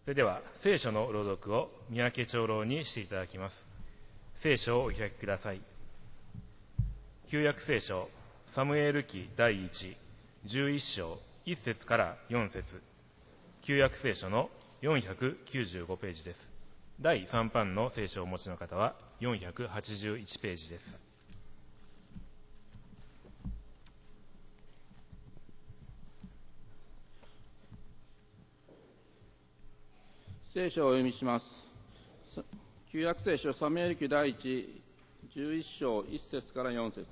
それでは聖書の朗読を三宅長老にしていただきます。聖書をお開きください。旧約聖書サムエル記第11章1節から4節、旧約聖書の495ページです。第3版の聖書をお持ちの方は481ページです。 聖書をお読みします。旧約聖書サムエル記第11章1節から4節。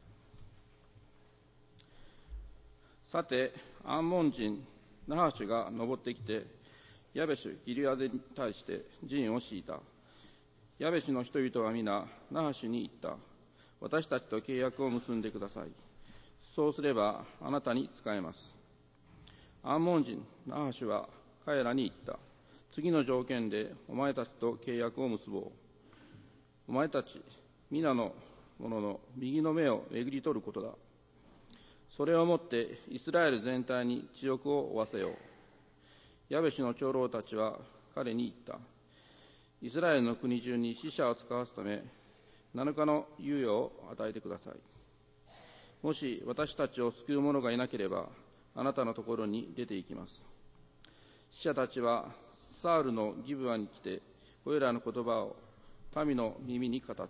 さて、アンモン人ナハシュが登ってきて、ヤベシュ・ギリアデに対して陣を敷いた。ヤベシュの人々は皆ナハシュに言った。私たちと契約を結んでください。そうすればあなたに仕えます。アンモン人ナハシュは彼らに言った。次の条件でお前たちと契約を結ぼう。お前たち皆の者の右の目をえぐり取ることだ。それをもってイスラエル全体に地獄を負わせよう。ヤベシュの長老たちは彼に言った。イスラエルの国中に死者を使わすため7日の猶予を与えてください。もし私たちを救う者がいなければあなたのところに出て行きます。死者たちはサウルのギブアに来てこれらの言葉を民の耳に語った。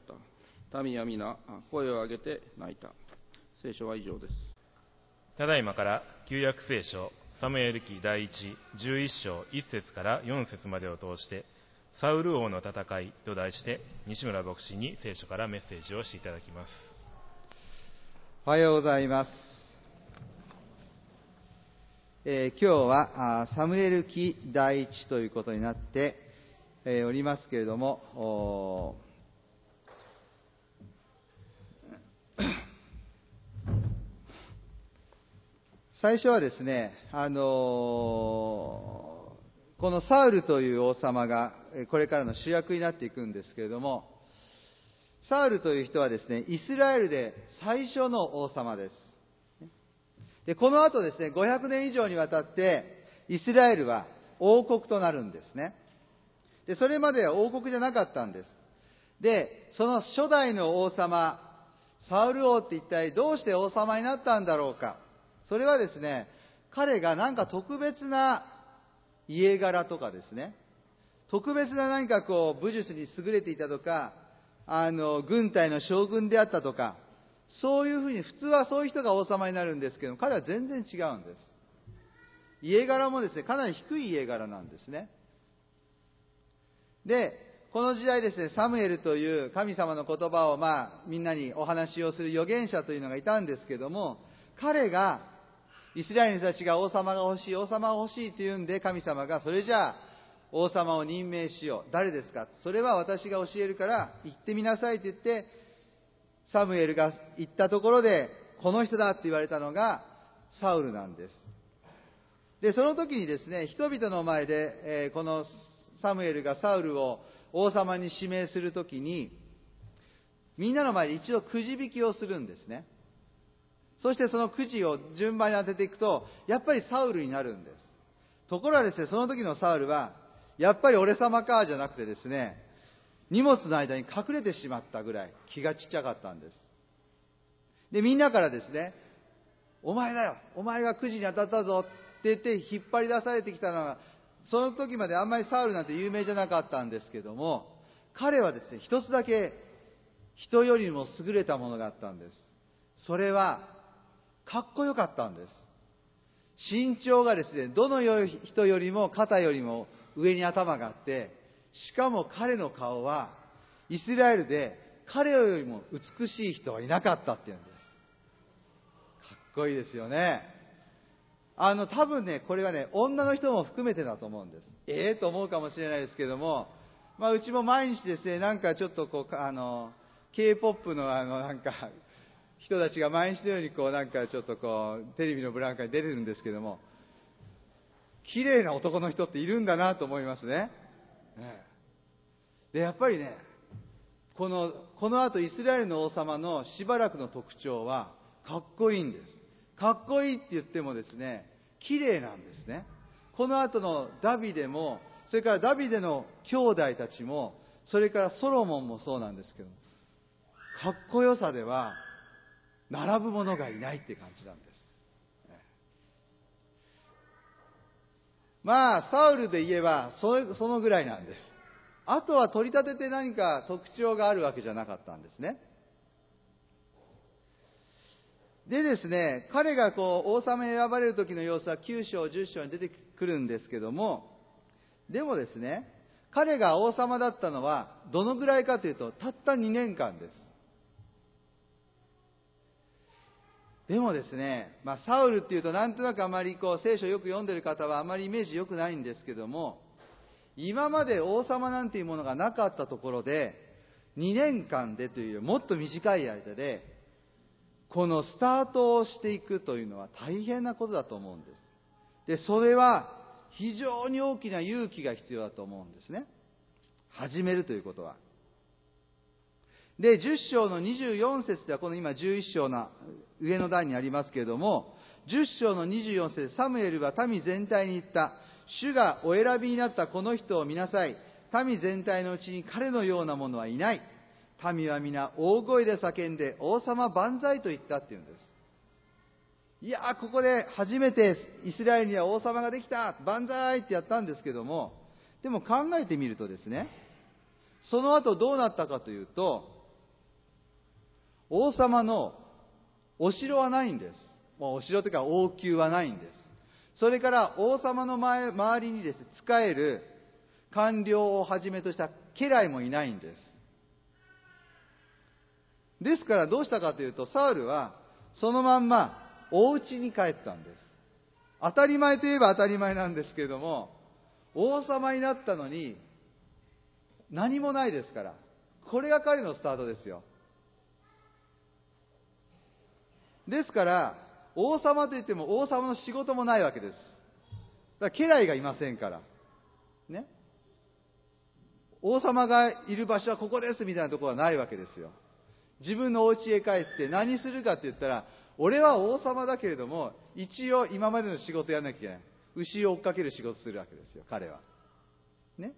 民は皆声を上げて泣いた。聖書は以上です。 ただいまから旧約聖書サムエル記第11章1節から4節までを通してサウル王の戦いと題して西村牧師に聖書からメッセージをしていただきます。 おはようございます。今日はサムエル記第1ということになって、おりますけれども、最初はですね、このサウルという王様がこれからの主役になっていくんですけれども、サウルという人はですね、イスラエルで最初の王様です。で、この後ですね、500年以上にわたってイスラエルは王国となるんですね。で、それまでは王国じゃなかったんです。で、その初代の王様、サウル王って一体どうして王様になったんだろうか。それはですね、彼がなんか特別な家柄とかですね、特別な何か武術に優れていたとか、軍隊の将軍であったとか、そういうふうに普通はそういう人が王様になるんですけど、彼は全然違うんです。家柄もですね、かなり低い家柄なんですね。で、この時代ですね、サムエルという神様の言葉をみんなにお話をする預言者というのがいたんですけども、彼がイスラエルの人たちが王様が欲しい、王様が欲しいって言うんで、神様がそれじゃあ王様を任命しよう。誰ですか？それは私が教えるから行ってみなさいって言って、サムエルが言ったところで、この人だって言われたのがサウルなんです。で、その時にですね、人々の前で、このサムエルがサウルを王様に指名するときに、みんなの前で一度くじ引きをするんですね。そしてそのくじを順番に当てていくと、やっぱりサウルになるんです。ところがですね、その時のサウルは、やっぱり俺様かじゃなくてですね、荷物の間に隠れてしまったぐらい気がちっちゃかったんです。で、みんなからですね、お前だよ、お前がくじに当たったぞって言って引っ張り出されてきたのは、その時まであんまりサウルなんて有名じゃなかったんですけども、彼はですね、一つだけ人よりも優れたものがあったんです。それはかっこよかったんです。身長がですね、どの人よりも肩よりも上に頭があって、しかも彼の顔はイスラエルで彼よりも美しい人はいなかったっていうんです。かっこいいですよね。多分ね、これはね、女の人も含めてだと思うんです。と思うかもしれないですけども、うちも毎日ですね、なんかちょっとK-POP のなんか人たちが毎日のようになんかちょっとテレビのブランカに出てるんですけども、綺麗な男の人っているんだなと思いますね。で、やっぱりね、この後イスラエルの王様のしばらくの特徴はかっこいいんです。かっこいいって言ってもですね、綺麗なんですね。この後のダビデもそれからダビデの兄弟たちも、それからソロモンもそうなんですけども、かっこよさでは並ぶ者がいないって感じなんです。まあサウルで言えばそのぐらいなんです。あとは取り立てて何か特徴があるわけじゃなかったんですね。でですね、彼が王様に選ばれる時の様子は9章10章に出てくるんですけども、でもですね、彼が王様だったのはどのぐらいかというと、たった2年間です。でもですね、サウルっていうとなんとなくあまり聖書をよく読んでる方はあまりイメージ良くないんですけども、今まで王様なんていうものがなかったところで、2年間でというよりもっと短い間で、このスタートをしていくというのは大変なことだと思うんです。で、それは非常に大きな勇気が必要だと思うんですね。始めるということは。で、10章の24節では、この今11章の上の段にありますけれども、10章の24節でサムエルは民全体に言った。主がお選びになったこの人を見なさい。民全体のうちに彼のような者はいない。民は皆大声で叫んで、王様万歳と言ったっていうんです。いやー、ここで初めてイスラエルには王様ができた、万歳ってやったんですけども、でも考えてみるとですね、その後どうなったかというと、王様のお城はないんです。お城というか王宮はないんです。それから王様の周りにですね、仕える官僚をはじめとした家来もいないんです。ですからどうしたかというと、サウルはそのまんまお家に帰ったんです。当たり前といえば当たり前なんですけれども、王様になったのに何もないですから、これが彼のスタートですよ。ですから王様といっても王様の仕事もないわけです。だから家来がいませんからね。王様がいる場所はここですみたいなところはないわけですよ。自分のお家へ帰って何するかって言ったら、俺は王様だけれども一応今までの仕事やらなきゃいけない。牛を追っかける仕事するわけですよ、彼はね。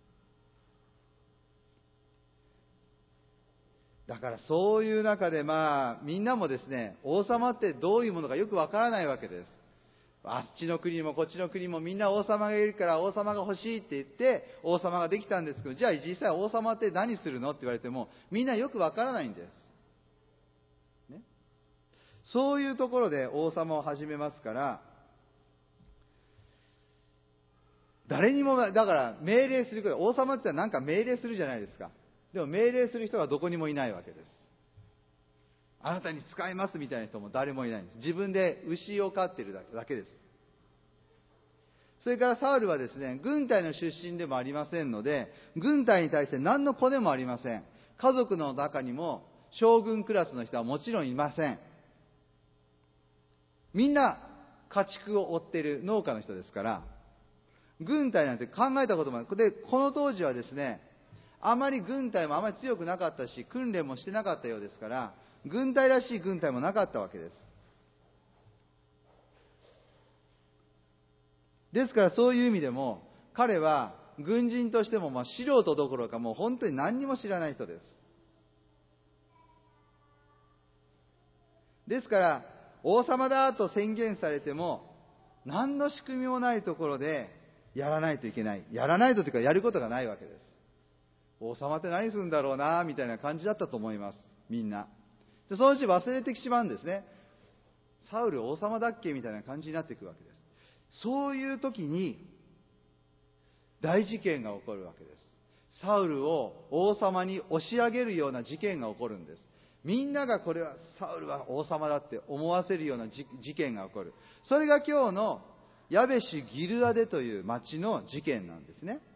だからそういう中でみんなもですね、王様ってどういうものかよくわからないわけです。あっちの国もこっちの国もみんな王様がいるから王様が欲しいって言って王様ができたんですけど、じゃあ実際王様って何するのって言われてもみんなよくわからないんです、ね、そういうところで王様を始めますから、誰にもだから命令すること、王様って何か命令するじゃないですか。でも命令する人がどこにもいないわけです。あなたに使いますみたいな人も誰もいないんです。自分で牛を飼っているだけです。それからサウルはですね、軍隊の出身でもありませんので、軍隊に対して何のコネもありません。家族の中にも将軍クラスの人はもちろんいません。みんな家畜を追っている農家の人ですから、軍隊なんて考えたこともない。で、この当時はですね、あまり軍隊もあまり強くなかったし、訓練もしてなかったようですから、軍隊らしい軍隊もなかったわけです。ですからそういう意味でも、彼は軍人としても素人どころかもう本当に何にも知らない人です。ですから、王様だと宣言されても、何の仕組みもないところでやらないといけない。やらないとというかやることがないわけです。王様って何するんだろうなみたいな感じだったと思います、みんな。でそのうち忘れてしまうんですね。サウル王様だっけみたいな感じになっていくわけです。そういう時に大事件が起こるわけです。サウルを王様に押し上げるような事件が起こるんです。みんながこれはサウルは王様だって思わせるような事件が起こる。それが今日のヤベシュ・ギルアデという町の事件なんですね。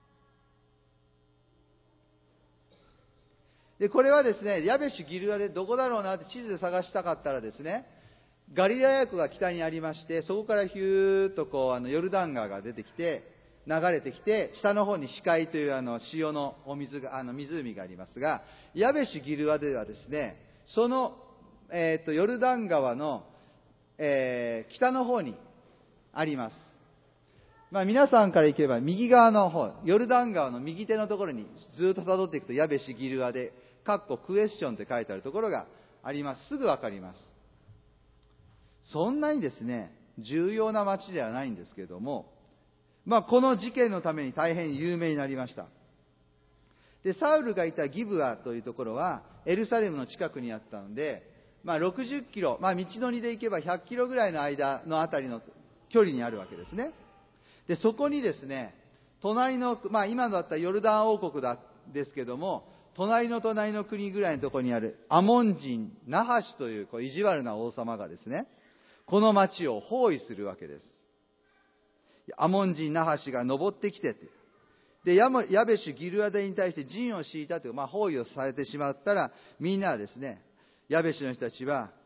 でこれはですね、ヤベシュ・ギルアデどこだろうなって地図で探したかったらですね、ガリラヤ湖が北にありまして、そこからヒューッとヨルダン川が出てきて流れてきて、下の方に死海という潮のお水が湖がありますが、ヤベシュ・ギルアデはですね、その、ヨルダン川の、北の方にあります。 皆さんから行けば右側の方、ヨルダン川の右手のところにずっと辿っていくと、ヤベシ・ギルアで、クエスチョンって書いてあるところがあります。すぐわかります。そんなにですね、重要な町ではないんですけれども、この事件のために大変有名になりました。で、サウルがいたギブアというところは、エルサレムの近くにあったので、60キロ、道のりで行けば100キロぐらいの間のあたりの距離にあるわけですね。で、そこにですね、隣の、今だったらヨルダン王国ですけども、隣の国ぐらいのところにあるアモン人ナハシという意地悪な王様がですね、この町を包囲するわけです。アモン人ナハシが登ってきてて、で、ヤベシュ・ギルアデに対して陣を敷いたという、包囲をされてしまったら、みんなはですね、ヤベシュの人たちは、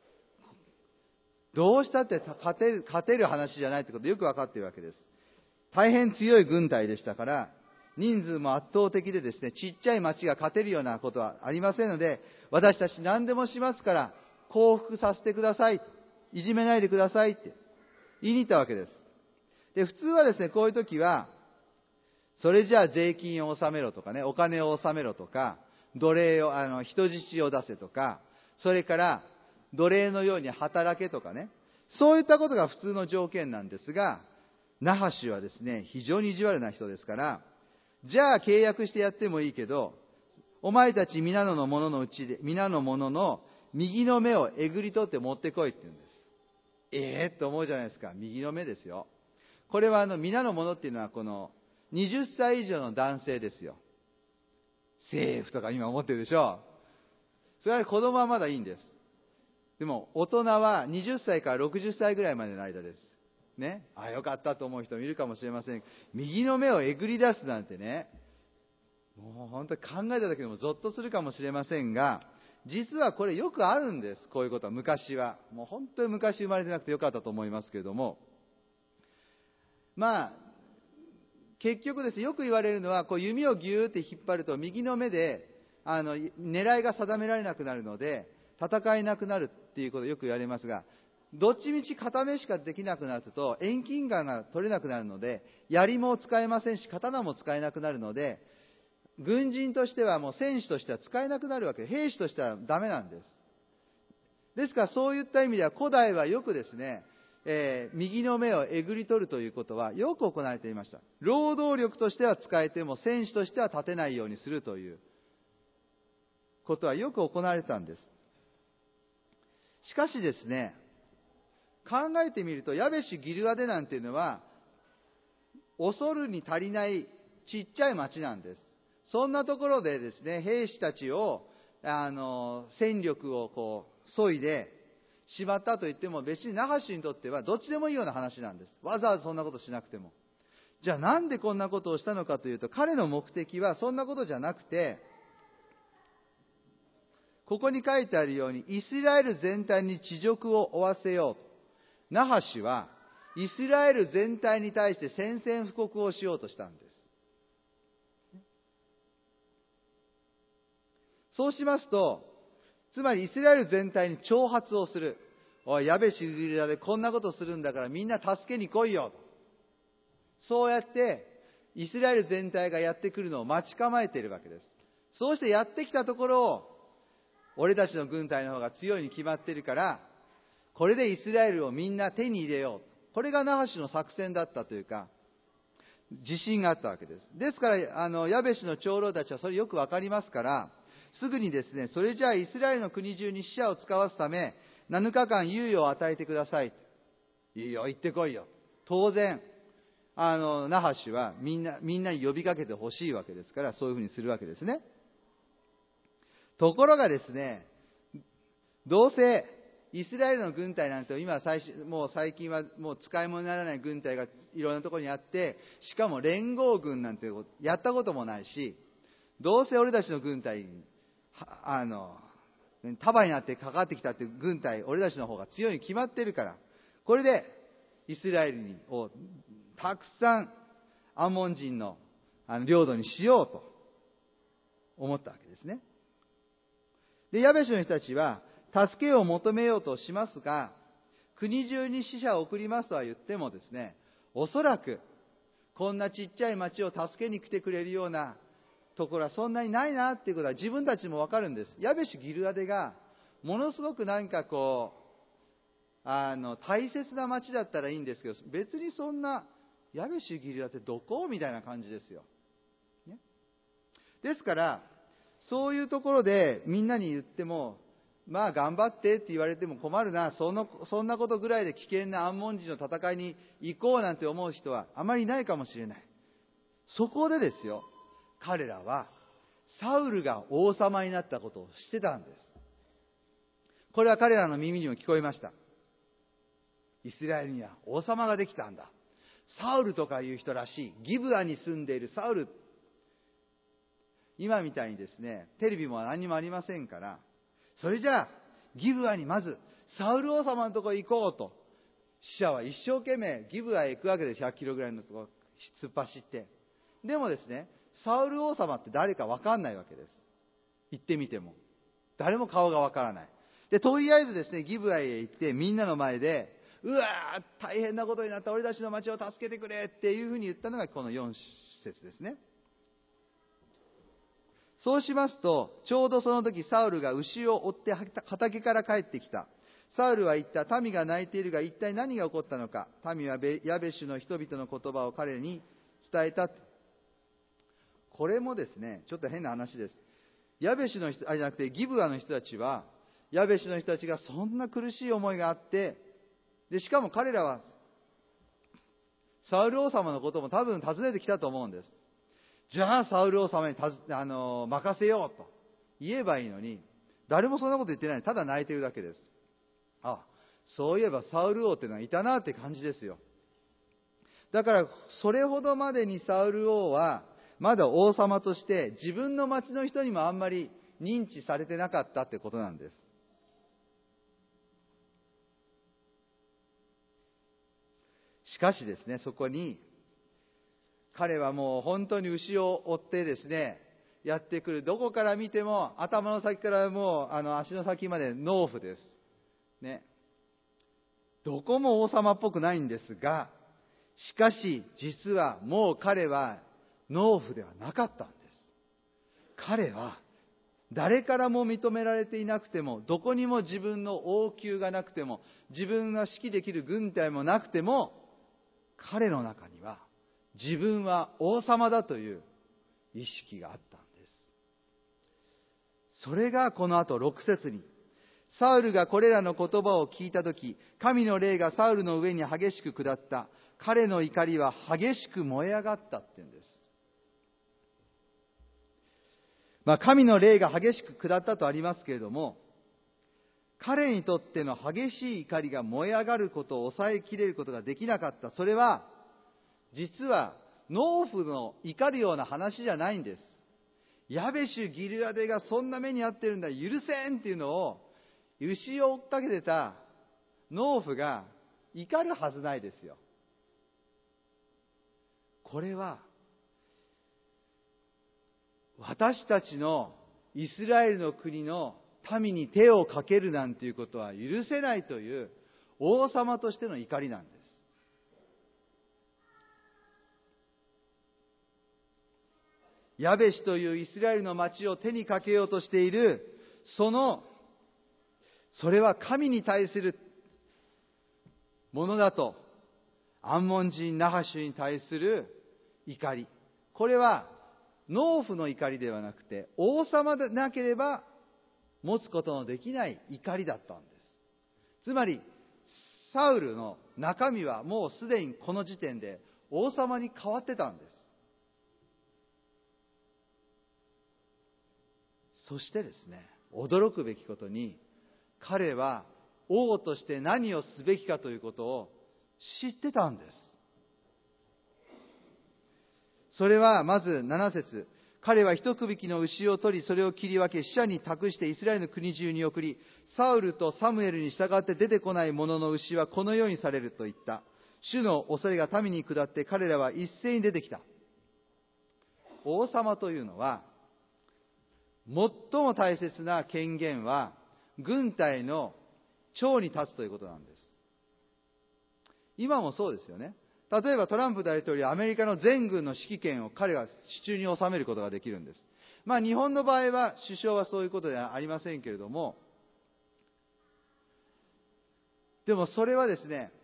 どうしたって勝てる話じゃないってことよくわかっているわけです。大変強い軍隊でしたから、人数も圧倒的でですね、ちっちゃい町が勝てるようなことはありませんので、私たち何でもしますから、降伏させてください。いじめないでくださいって言いに行ったわけです。で、普通はですね、こういう時は、それじゃあ税金を納めろとかね、お金を納めろとか、奴隷を、人質を出せとか、それから、奴隷のように働けとかね、そういったことが普通の条件なんですが、ナハシュはですね、非常に意地悪な人ですから、じゃあ契約してやってもいいけど、お前たち皆の者のうちで、皆の者の右の目をえぐり取って持ってこいって言うんです。と思うじゃないですか。右の目ですよ。これは皆の者っていうのはこの20歳以上の男性ですよ。政府とか今思ってるでしょ。それは子供はまだいいんです。でも大人は20歳から60歳ぐらいまでの間です。ね。よかったと思う人もいるかもしれません。右の目をえぐり出すなんてね、もう本当に考えただけでもゾッとするかもしれませんが、実はこれよくあるんです。こういうことは昔は。もう本当に昔生まれてなくてよかったと思いますけれども。結局ですね、よく言われるのは、弓をギューって引っ張ると右の目で、狙いが定められなくなるので、戦えなくなるっていうことをよく言われますが、どっちみち片目しかできなくなると遠近感が取れなくなるので、槍も使えませんし刀も使えなくなるので、軍人としてはもう戦士としては使えなくなるわけで、兵士としてはダメなんです。ですからそういった意味では古代はよくですね、右の目をえぐり取るということはよく行われていました。労働力としては使えても戦士としては立てないようにするということはよく行われたんです。しかしですね、考えてみるとヤベシ・ギルアデなんていうのは恐るに足りないちっちゃい町なんです。そんなところでですね、兵士たちを戦力を削いでしまったと言っても、別にナハシにとってはどっちでもいいような話なんです。わざわざそんなことしなくても。じゃあなんでこんなことをしたのかというと、彼の目的はそんなことじゃなくて、ここに書いてあるようにイスラエル全体に恥辱を負わせようと。ナハシはイスラエル全体に対して宣戦布告をしようとしたんです。そうしますと、つまりイスラエル全体に挑発をする。おい、ヤベシ・ギルアでこんなことするんだからみんな助けに来いよと。そうやってイスラエル全体がやってくるのを待ち構えているわけです。そうしてやってきたところを、俺たちの軍隊の方が強いに決まっているから、これでイスラエルをみんな手に入れよう。これがナハシの作戦だったというか、自信があったわけです。ですから、ヤベシの長老たちはそれよくわかりますから、すぐにですね、それじゃあイスラエルの国中に死者を使わすため、7日間猶予を与えてください。いいよ、行ってこいよ。当然、ナハシはみんなに呼びかけてほしいわけですから、そういうふうにするわけですね。ところがですね、どうせイスラエルの軍隊なんてもう最近はもう使い物にならない軍隊がいろんなところにあって、しかも連合軍なんてやったこともないし、どうせ俺たちの軍隊に束になってかかってきたっていう軍隊、俺たちの方が強いに決まってるから、これでイスラエルをたくさんアンモン人の領土にしようと思ったわけですね。で、ヤベシの人たちは助けを求めようとしますが、国中に死者を送りますとは言ってもですね、おそらくこんなちっちゃい町を助けに来てくれるようなところはそんなにないなっていうことは自分たちも分かるんです。ヤベシュ・ギルアデがものすごく大切な町だったらいいんですけど、別にそんなヤベシュ・ギルアデどこみたいな感じですよ、ね、ですからそういうところでみんなに言っても、まあ頑張ってって言われても困るな、そんなことぐらいで危険なアンモン人の戦いに行こうなんて思う人はあまりいないかもしれない。そこでですよ、彼らはサウルが王様になったことを知ってたんです。これは彼らの耳にも聞こえました。イスラエルには王様ができたんだ、サウルとかいう人らしい、ギブアに住んでいるサウル。今みたいにですね、テレビも何もありませんから、それじゃあギブアにまずサウル王様のところへ行こうと、死者は一生懸命ギブアへ行くわけです。100キロぐらいのところ突っ走って。でもですね、サウル王様って誰か分かんないわけです。行ってみても誰も顔が分からない。でとりあえずですね、ギブアへ行ってみんなの前で、うわー大変なことになった、俺たちの町を助けてくれっていうふうに言ったのがこの4節ですね。そうしますと、ちょうどその時サウルが牛を追って畑から帰ってきた。サウルは言った。民が泣いているが一体何が起こったのか。民はヤベシュの人々の言葉を彼に伝えた。これもですね、ちょっと変な話です。ヤベシュの人じゃなくてギブアの人たちは、ヤベシュの人たちがそんな苦しい思いがあって、でしかも彼らはサウル王様のことも多分尋ねてきたと思うんです。じゃあサウル王様に任せようと言えばいいのに、誰もそんなこと言ってない。ただ泣いてるだけです。あ、そういえばサウル王ってのはいたなって感じですよ。だからそれほどまでにサウル王はまだ王様として自分の町の人にもあんまり認知されてなかったってことなんです。しかしですね、そこに彼はもう本当に牛を追ってですね、やってくる。どこから見ても頭の先からもう足の先まで農夫です。ね。どこも王様っぽくないんですが、しかし実はもう彼は農夫ではなかったんです。彼は誰からも認められていなくても、どこにも自分の王宮がなくても、自分が指揮できる軍隊もなくても、彼の中には自分は王様だという意識があったんです。それがこの後6節に、サウルがこれらの言葉を聞いたとき、神の霊がサウルの上に激しく下った。彼の怒りは激しく燃え上がったっていうんです。神の霊が激しく下ったとありますけれども、彼にとっての激しい怒りが燃え上がることを抑えきれることができなかった。それは実は農夫の怒るような話じゃないんです。ヤベシュ・ギルアデがそんな目に遭ってるんだ、許せんっていうのを牛を追っかけてた農夫が怒るはずないですよ。これは私たちのイスラエルの国の民に手をかけるなんていうことは許せないという王様としての怒りなんです。ヤベシというイスラエルの町を手にかけようとしている、それは神に対するものだと、アンモン人ナハシュに対する怒り、これは農夫の怒りではなくて、王様でなければ持つことのできない怒りだったんです。つまりサウルの中身はもうすでにこの時点で王様に変わってたんです。そしてですね、驚くべきことに、彼は王として何をすべきかということを知ってたんです。それはまず7節、彼は一区引きの牛を取り、それを切り分け、死者に託してイスラエルの国中に送り、サウルとサムエルに従って出てこない者の牛はこのようにされると言った。主の恐れが民に下って、彼らは一斉に出てきた。王様というのは、最も大切な権限は軍隊の長に立つということなんです。今もそうですよね。 例えばトランプ大統領はアメリカの全軍の指揮権を彼が手中に収めることができるんです。日本の場合は首相はそういうことではありませんけれども、でもそれはですね、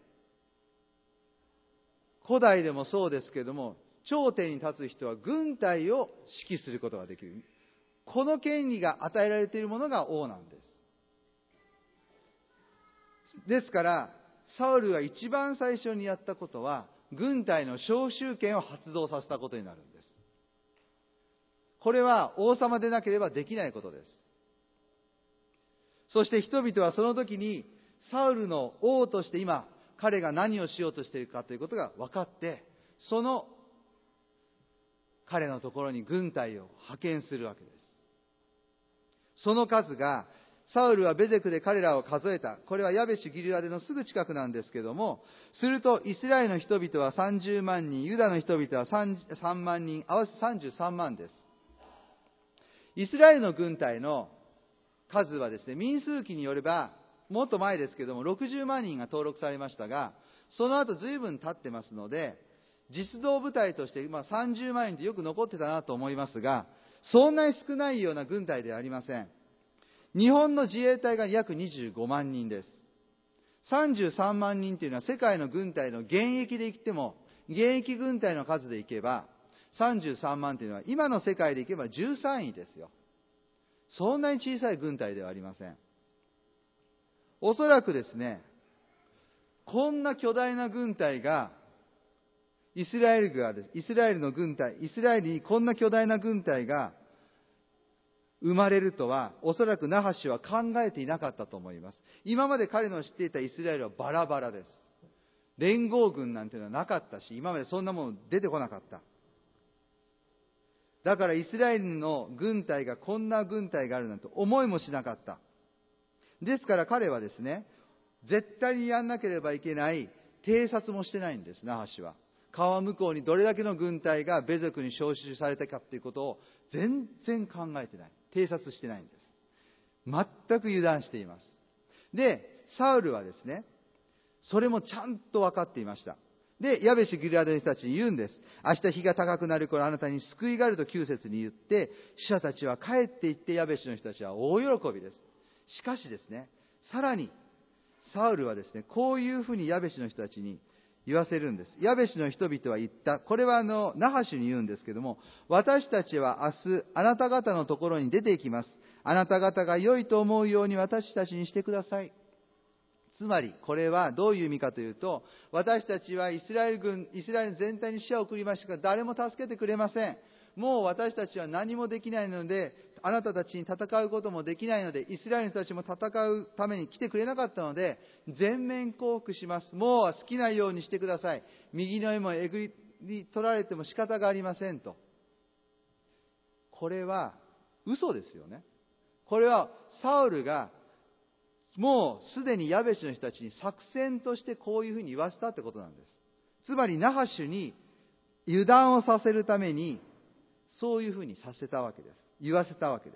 古代でもそうですけれども、頂点に立つ人は軍隊を指揮することができる。この権利が与えられているものが王なんです。ですから、サウルが一番最初にやったことは、軍隊の召集権を発動させたことになるんです。これは王様でなければできないことです。そして人々はその時に、サウルの王として今、彼が何をしようとしているかということが分かって、その彼のところに軍隊を派遣するわけです。その数が、サウルはベゼクで彼らを数えた。これはヤベシュギルアデのすぐ近くなんですけども、するとイスラエルの人々は30万人、ユダの人々は3万人、合わせ33万です。イスラエルの軍隊の数はですね、民数記によれば、もっと前ですけども、60万人が登録されましたが、その後随分経ってますので、実動部隊として、30万人ってよく残ってたなと思いますが、そんなに少ないような軍隊ではありません。日本の自衛隊が約25万人です。33万人というのは世界の軍隊の現役でいっても、現役軍隊の数でいけば、33万というのは今の世界でいけば13位ですよ。そんなに小さい軍隊ではありません。おそらくですね、こんな巨大な軍隊が、イスラエルの軍隊、イスラエルにこんな巨大な軍隊が生まれるとは、おそらくナハシは考えていなかったと思います。今まで彼の知っていたイスラエルはバラバラです。連合軍なんていうのはなかったし、今までそんなもの出てこなかった。だからイスラエルの軍隊がこんな軍隊があるなんて思いもしなかった。ですから彼はですね、絶対にやんなければいけない偵察もしてないんです、ナハシは。川向こうにどれだけの軍隊がベゼクに招集されたかということを全然考えてない。偵察してないんです。全く油断しています。で、サウルはですね、それもちゃんと分かっていました。で、ヤベシュギルアデの人たちに言うんです。明日日が高くなる頃あなたに救いがあると9節に言って、死者たちは帰っていってヤベシュの人たちは大喜びです。しかしですね、さらにサウルはですね、こういうふうにヤベシュの人たちに言わせるんです。ヤベシュの人々は言った。これはナハシュに言うんですけども、私たちは明日あなた方のところに出ていきます。あなた方が良いと思うように私たちにしてください。つまりこれはどういう意味かというと、私たちはイスラエル全体に死者を送りましたが誰も助けてくれません。もう私たちは何もできないので、あなたたちに戦うこともできないので、イスラエルの人たちも戦うために来てくれなかったので、全面降伏します。もう好きなようにしてください。右の絵もえぐり取られても仕方がありませんと。これは嘘ですよね。これはサウルがもうすでにヤベシュの人たちに作戦としてこういうふうに言わせたってことなんです。つまりナハシュに油断をさせるためにそういうふうにさせたわけです。言わせたわけです。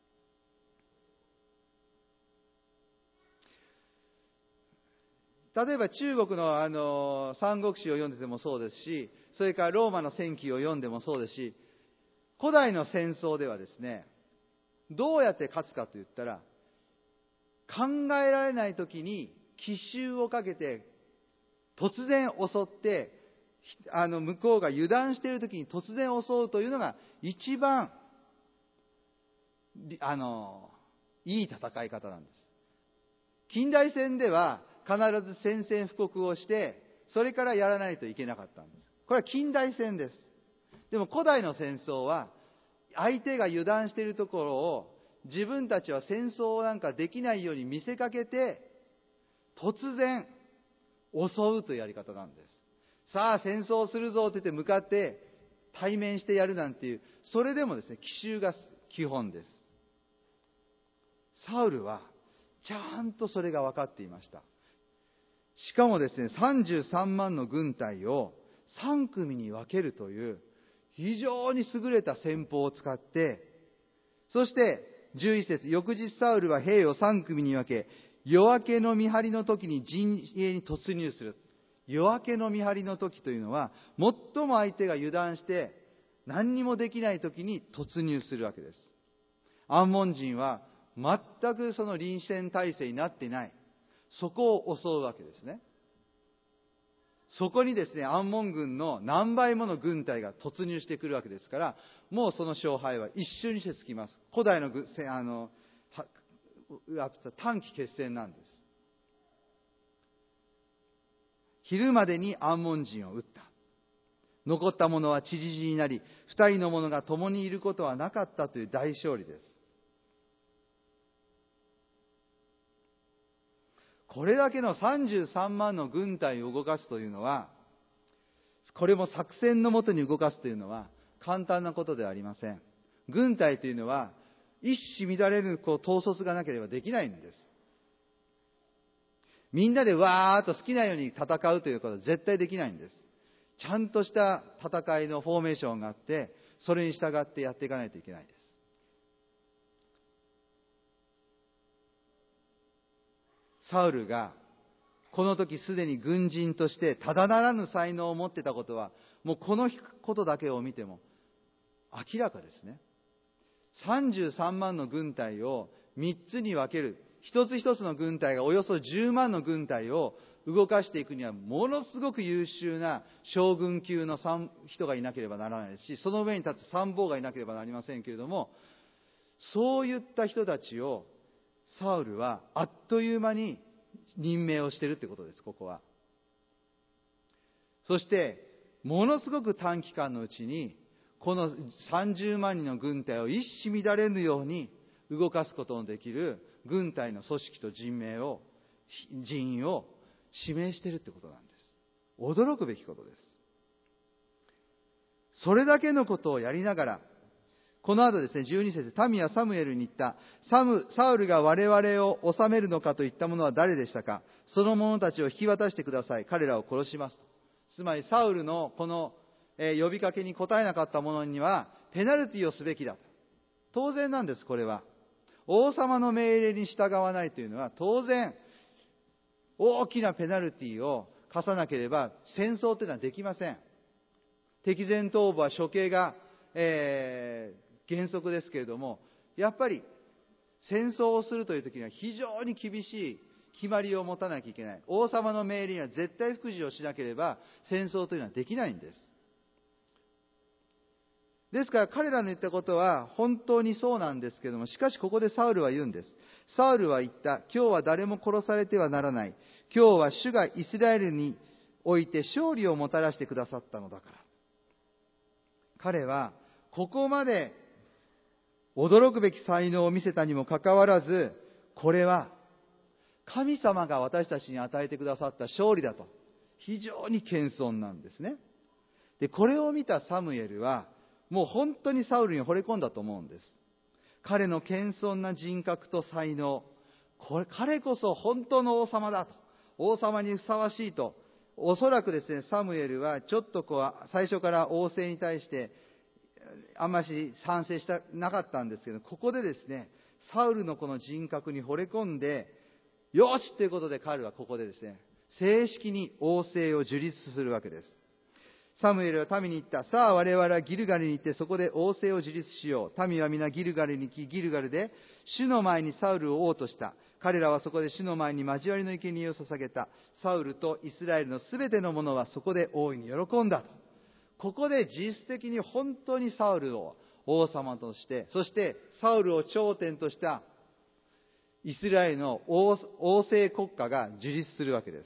例えば中国の三国志を読んでてもそうですし、それからローマの戦記を読んでもそうですし、古代の戦争ではですね、どうやって勝つかといったら、考えられない時に奇襲をかけて突然襲って、向こうが油断している時に突然襲うというのが一番いい戦い方なんです。近代戦では必ず宣戦布告をしてそれからやらないといけなかったんです。これは近代戦です。でも古代の戦争は相手が油断しているところを自分たちは戦争なんかできないように見せかけて突然襲うというやり方なんです。さあ戦争するぞって言って向かって対面してやるなんていう、それでもですね、奇襲が基本です。サウルはちゃんとそれが分かっていました。しかもですね、33万の軍隊を3組に分けるという非常に優れた戦法を使って、そして11節、翌日サウルは兵を3組に分け、夜明けの見張りの時に陣営に突入する。 夜明けの見張りの時というのは、最も相手が油断して何にもできない時に突入するわけです。アンモン人は全くその臨戦態勢になっていない。そこを襲うわけですね。そこにですね、アンモン軍の何倍もの軍隊が突入してくるわけですから、もうその勝敗は一瞬にしてつきます。古代の短期決戦なんです。昼までにアンモン人を撃った。残った者は散り散りになり、二人の者が共にいることはなかったという大勝利です。これだけの33万の軍隊を動かすというのは、これも作戦のもとに動かすというのは簡単なことではありません。軍隊というのは一糸乱れる統率がなければできないんです。みんなでわーっと好きなように戦うということは絶対できないんです。ちゃんとした戦いのフォーメーションがあって、それに従ってやっていかないといけないです。サウルがこの時すでに軍人としてただならぬ才能を持っていたことは、もうこのことだけを見ても明らかですね。33万の軍隊を3つに分ける。一つ一つの軍隊がおよそ10万の軍隊を動かしていくには、ものすごく優秀な将軍級の人がいなければならないですし、その上に立つ参謀がいなければなりませんけれども、そういった人たちをサウルはあっという間に任命をしているということです、ここは。そしてものすごく短期間のうちにこの30万人の軍隊を一糸乱れぬように動かすことのできる軍隊の組織と人員を指名しているということなんです。驚くべきことです。それだけのことをやりながら、この後ですね、12節、民はサムエルに言った。サウルが我々を治めるのかといったものは誰でしたか。その者たちを引き渡してください。彼らを殺しますと。つまりサウルのこの呼びかけに応えなかった者にはペナルティをすべきだ。当然なんです、これは。王様の命令に従わないというのは当然大きなペナルティを課さなければ戦争というのはできません。敵前逃亡は処刑が、原則ですけれども、やっぱり戦争をするという時には非常に厳しい決まりを持たなきゃいけない。王様の命令には絶対服従をしなければ戦争というのはできないんです。ですから彼らの言ったことは本当にそうなんですけれども、しかしここでサウルは言うんです。サウルは言った。今日は誰も殺されてはならない。今日は主がイスラエルにおいて勝利をもたらしてくださったのだから。彼はここまで驚くべき才能を見せたにもかかわらず、これは神様が私たちに与えてくださった勝利だと非常に謙遜なんですね。でこれを見たサムエルはもう本当にサウルに惚れ込んだと思うんです。彼の謙遜な人格と才能、彼こそ本当の王様だと、王様にふさわしいと。おそらくですね、サムエルはちょっと最初から王政に対してあんまり賛成したなかったんですけど、ここでですね、サウルのこの人格に惚れ込んで、よしということで彼はここでですね、正式に王政を樹立するわけです。サムエルは民に言った。さあ我々はギルガルに行ってそこで王政を樹立しよう。民は皆ギルガルに行き、ギルガルで主の前にサウルを王とした。彼らはそこで主の前に交わりの生贄を捧げた。サウルとイスラエルのすべての者はそこで大いに喜んだ。ここで実質的に本当にサウルを王様として、そしてサウルを頂点としたイスラエルの王政国家が樹立するわけです。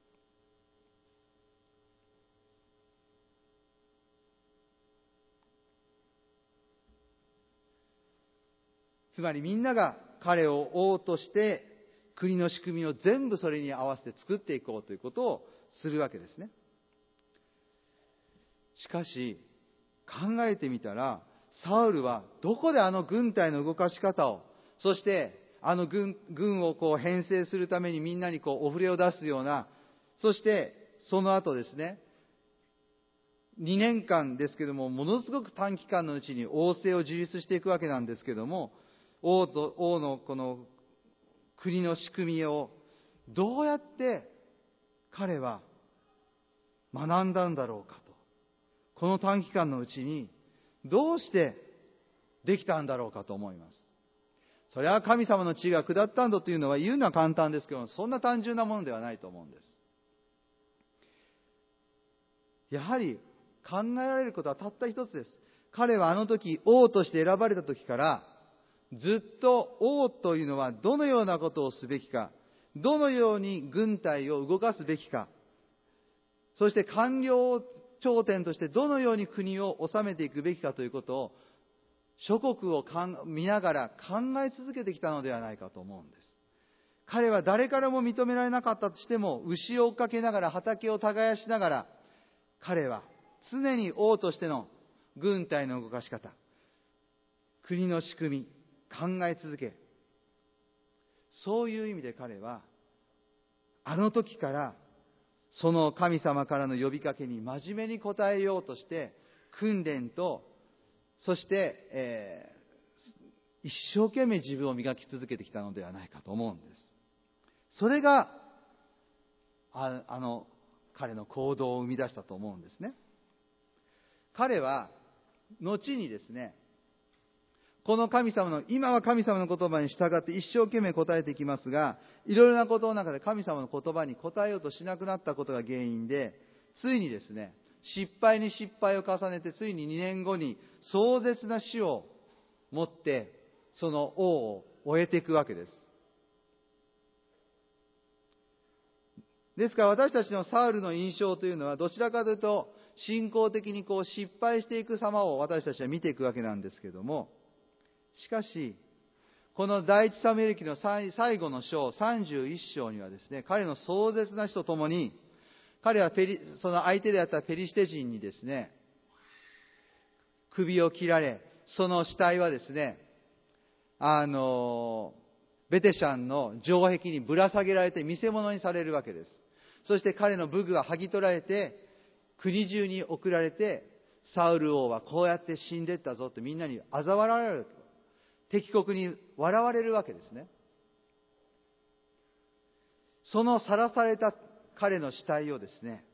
つまりみんなが彼を王として国の仕組みを全部それに合わせて作っていこうということをするわけですね。しかし考えてみたら、サウルはどこであの軍隊の動かし方を、そしてあの軍を編成するためにみんなにお触れを出すような、そしてその後ですね、2年間ですけども、ものすごく短期間のうちに王政を樹立していくわけなんですけども、王のこの国の仕組みをどうやって彼は学んだんだろうかと。この短期間のうちにどうしてできたんだろうかと思います。それは神様の知恵が下ったんだというのは言うのは簡単ですけど、そんな単純なものではないと思うんです。やはり考えられることはたった一つです。彼はあの時王として選ばれた時からずっと王というのはどのようなことをすべきか、どのように軍隊を動かすべきか、そして官僚頂点としてどのように国を治めていくべきかということを諸国を見ながら考え続けてきたのではないかと思うんです。彼は誰からも認められなかったとしても、牛を追っかけながら畑を耕しながら、彼は常に王としての軍隊の動かし方、国の仕組み、考え続け、そういう意味で彼はあの時からその神様からの呼びかけに真面目に応えようとして訓練と、そして、一生懸命自分を磨き続けてきたのではないかと思うんです。それがあの彼の行動を生み出したと思うんですね。彼は後にですね、この神様の、今は神様の言葉に従って一生懸命答えていきますが、いろいろなことの中で神様の言葉に答えようとしなくなったことが原因で、ついにですね、失敗に失敗を重ねて、ついに2年後に壮絶な死をもってその王を終えていくわけです。ですから私たちのサウルの印象というのは、どちらかというと信仰的に失敗していく様を私たちは見ていくわけなんですけれども、しかしこの第一サムエル記の最後の章31章にはですね、彼の壮絶な死とともに、彼はその相手であったペリシテ人にですね、首を切られ、その死体はですね、ベテシャンの城壁にぶら下げられて見せ物にされるわけです。そして彼の武具は剥ぎ取られて国中に送られて、サウル王はこうやって死んでったぞってみんなに嘲笑われると、敵国に笑われるわけですね。その晒された彼の死体をですね、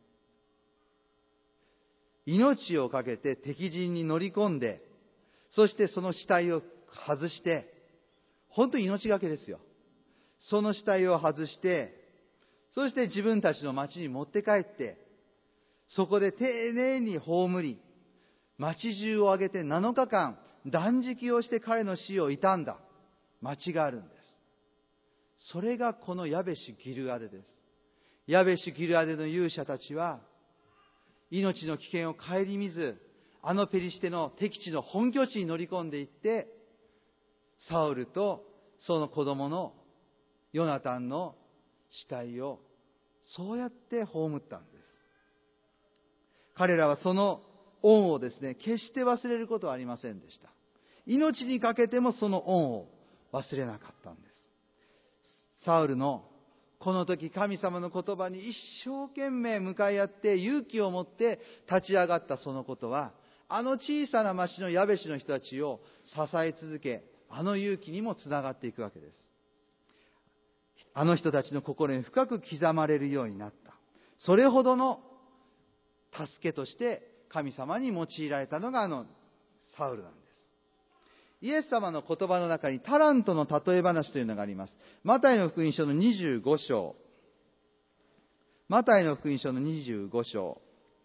命をかけて敵陣に乗り込んで、そしてその死体を外して、本当に命がけですよ。その死体を外して、そして自分たちの町に持って帰って、そこで丁寧に葬り、町中を挙げて7日間断食をして彼の死を悼んだ町があるんです。それがこのヤベシュギルアデです。ヤベシュギルアデの勇者たちは命の危険を顧みず、あのペリシテの敵地の本拠地に乗り込んでいって、サウルとその子供のヨナタンの死体をそうやって葬ったんです。彼らはその恩をですね、決して忘れることはありませんでした。命にかけてもその恩を忘れなかったんです。サウルのこの時神様の言葉に一生懸命向かい合って勇気を持って立ち上がったそのことは、あの小さな町のヤベシの人たちを支え続け、あの勇気にもつながっていくわけです。あの人たちの心に深く刻まれるようになった。それほどの助けとして神様に用いられたのがあのサウルなんです。イエス様の言葉の中にタラントの例え話というのがあります。マタイの福音書の25章。マタイの福音書の25章。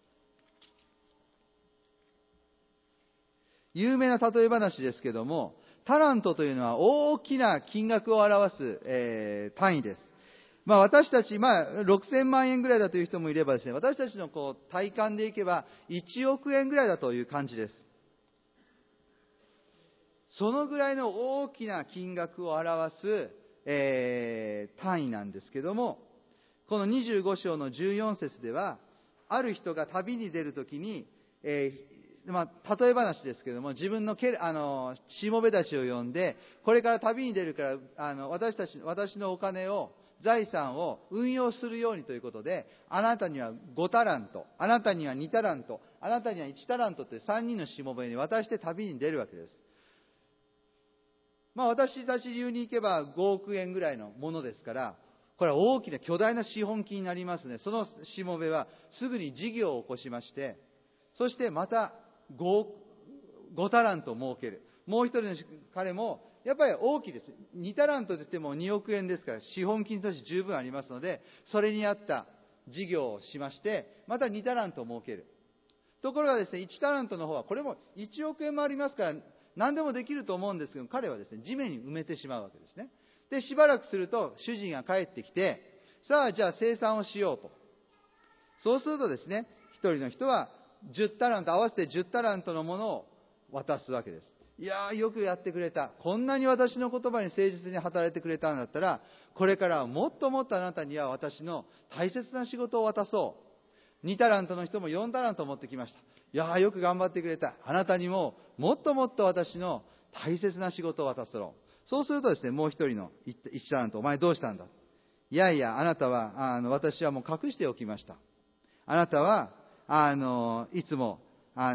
有名な例え話ですけども、タラントというのは大きな金額を表す、単位です。私たち、6000万円ぐらいだという人もいればですね、私たちの体感でいけば1億円ぐらいだという感じです。そのぐらいの大きな金額を表す、単位なんですけども、この25章の14節では、ある人が旅に出るときに、例え話ですけども、自分のしもべたちを呼んで、これから旅に出るから私のお金を、財産を運用するようにということで、あなたには5タラント、あなたには2タラント、あなたには1タラントという3人のしもべに渡して旅に出るわけです。私たち流に行けば5億円ぐらいのものですから、 これは大きな巨大な資本金になりますね。そのしもべはすぐに事業を起こしまして、そしてまた5タラントを設ける。もう一人の彼もやっぱり大きいです。2タラントといっても2億円ですから、資本金として十分ありますので、それに合った事業をしまして、また2タラントを設ける。ところがですね、1タラントの方は、これも1億円もありますから、何でもできると思うんですけど、彼はですね、地面に埋めてしまうわけですね。で、しばらくすると、主人が帰ってきて、さあ、じゃあ生産をしようと。そうするとですね、一人の人は10タラント、合わせて10タラントのものを渡すわけです。いやー、よくやってくれた。こんなに私の言葉に誠実に働いてくれたんだったら、これからはもっともっとあなたには私の大切な仕事を渡そう。2タラントの人も4タラントを持ってきました。いやー、よく頑張ってくれた。あなたにももっともっと私の大切な仕事を渡そう。そうするとですね、もう一人の1タラント、お前どうしたんだ。いやいや、あなたは、私はもう隠しておきました。あなたは、いつも、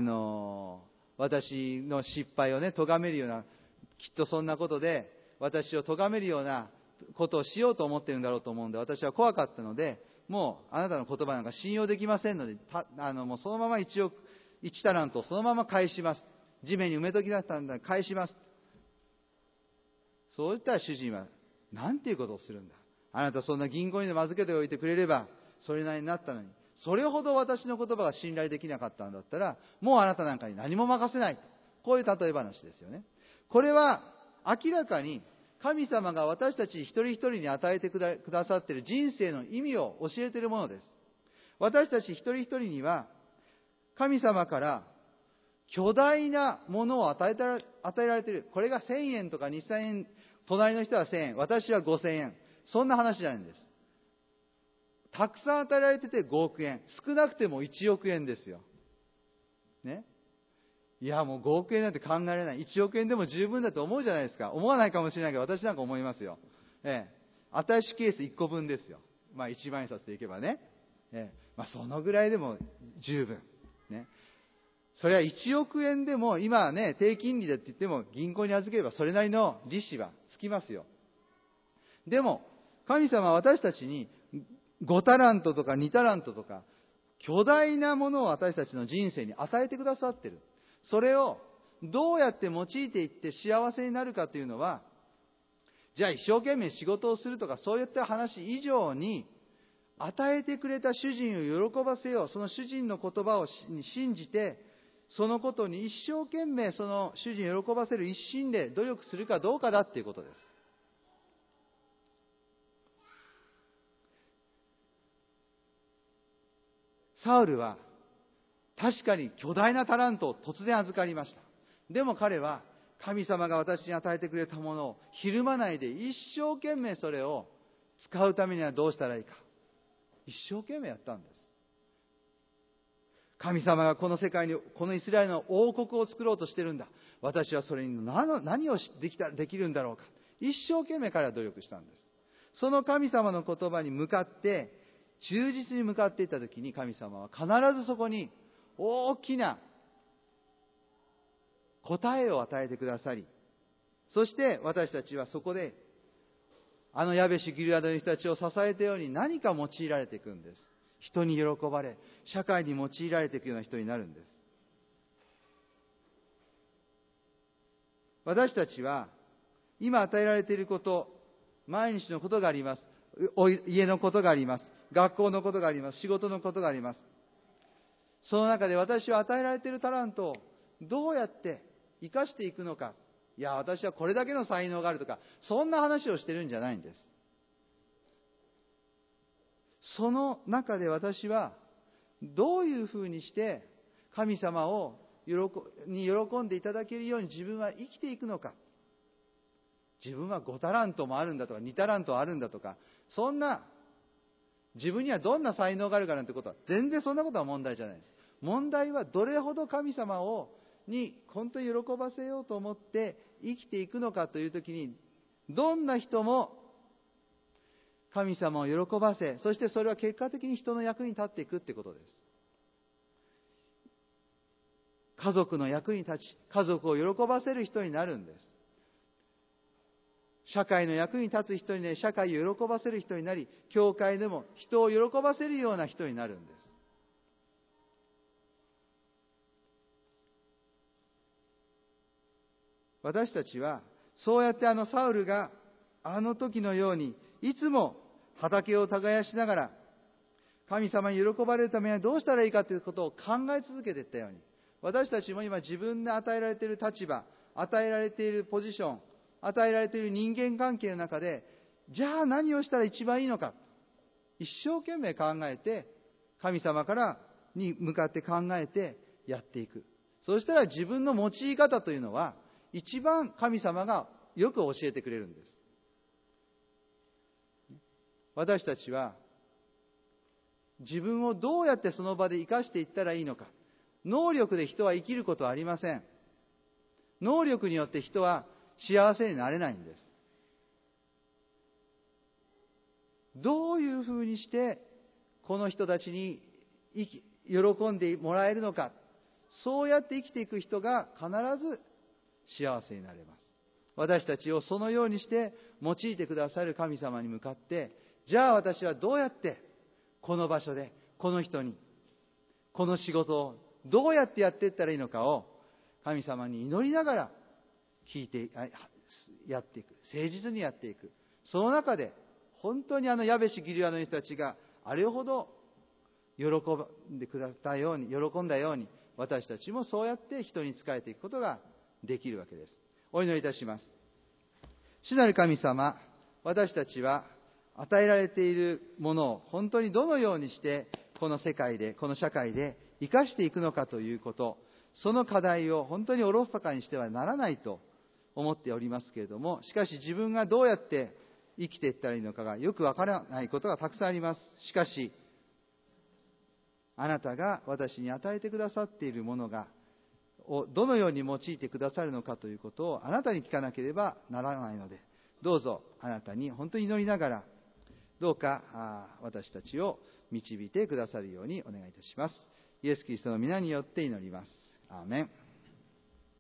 私の失敗をね、咎めるような、きっとそんなことで、私を咎めるようなことをしようと思っているんだろうと思うんで、私は怖かったので、もうあなたの言葉なんか信用できませんので、もうそのまま1タラントをそのまま返します。地面に埋めときだったんだ、返します。そういったら主人は、なんていうことをするんだ。あなたそんな銀行にでも預けておいてくれれば、それなりになったのに、それほど私の言葉が信頼できなかったんだったら、もうあなたなんかに何も任せないと。こういう例え話ですよね。これは明らかに神様が私たち一人一人に与えてくださっている人生の意味を教えているものです。私たち一人一人には神様から巨大なものを与えられている。これが1000円とか2000円、隣の人は1000円、私は5000円。そんな話じゃないんです。たくさん与えられてて5億円。少なくても1億円ですよ。ね。いや、もう5億円なんて考えられない。1億円でも十分だと思うじゃないですか。思わないかもしれないけど、私なんか思いますよ。アタッシュケース1個分ですよ。まあ1万円札でいけばね。まあそのぐらいでも十分。ね。それは1億円でも、今はね、低金利でって言っても、銀行に預ければそれなりの利子はつきますよ。でも、神様は私たちに5タラントとか2タラントとか、巨大なものを私たちの人生に与えてくださっている。それをどうやって用いていって幸せになるかというのは、じゃあ一生懸命仕事をするとかそういった話以上に、与えてくれた主人を喜ばせよう。その主人の言葉を信じて、そのことに一生懸命その主人を喜ばせる一心で努力するかどうかだっていうことです。サウルは確かに巨大なタラントを突然預かりました。でも彼は神様が私に与えてくれたものをひるまないで一生懸命それを使うためにはどうしたらいいか。一生懸命やったんです。神様がこの世界に、このイスラエルの王国を作ろうとしてるんだ。私はそれに何をできるんだろうか。一生懸命彼は努力したんです。その神様の言葉に向かって、忠実に向かっていったときに神様は必ずそこに大きな答えを与えてくださり、そして私たちはそこであのヤベシュギルアドの人たちを支えたように何か用いられていくんです。人に喜ばれ、社会に用いられていくような人になるんです。私たちは今与えられていること、毎日のことがあります。家のことがあります。学校のことがあります。仕事のことがあります。その中で私は与えられているタラントをどうやって生かしていくのか。いや、私はこれだけの才能があるとか、そんな話をしてるんじゃないんです。その中で私はどういうふうにして神様に喜んでいただけるように自分は生きていくのか。自分は5タラントもあるんだとか2タラントあるんだとか、そんな自分にはどんな才能があるかなんてことは全然そんなことは問題じゃないです。問題はどれほど神様に本当に喜ばせようと思って生きていくのかというときに、どんな人も神様を喜ばせ、そしてそれは結果的に人の役に立っていくってことです。家族の役に立ち、家族を喜ばせる人になるんです。 社会の役に立つ人になり、社会を喜ばせる人になり、教会でも人を喜ばせるような人になるんです。私たちはそうやってサウルがあの時のようにいつも畑を耕しながら神様に喜ばれるためにはどうしたらいいかということを考え続けていったように、私たちも今自分で与えられている立場、与えられているポジション、与えられている人間関係の中で、じゃあ何をしたら一番いいのか、一生懸命考えて、神様に向かって考えてやっていく。そうしたら自分の用い方というのは一番神様がよく教えてくれるんです。私たちは自分をどうやってその場で生かしていったらいいのか。能力で人は生きることはありません。能力によって人は幸せになれないんです。どういうふうにしてこの人たちに喜んでもらえるのか。そうやって生きていく人が必ず幸せになれます。私たちをそのようにして用いてくださる神様に向かって、じゃあ私はどうやってこの場所でこの人にこの仕事をどうやってやっていったらいいのかを神様に祈りながらやっていく、誠実にやっていく。その中で本当にヤベシギリアの人たちがあれほど喜んだように、私たちもそうやって人に仕えていくことができるわけです。お祈りいたします。主なる神様、私たちは与えられているものを本当にどのようにしてこの世界で、この社会で生かしていくのかということ、その課題を本当におろそかにしてはならないと思っておりますけれども、しかし自分がどうやって生きていったらいいのかがよくわからないことがたくさんあります。しかしあなたが私に与えてくださっているものをどのように用いてくださるのかということをあなたに聞かなければならないので、どうぞあなたに本当に祈りながら、どうか私たちを導いてくださるようにお願いいたします。イエス・キリストの皆によって祈ります。アーメン。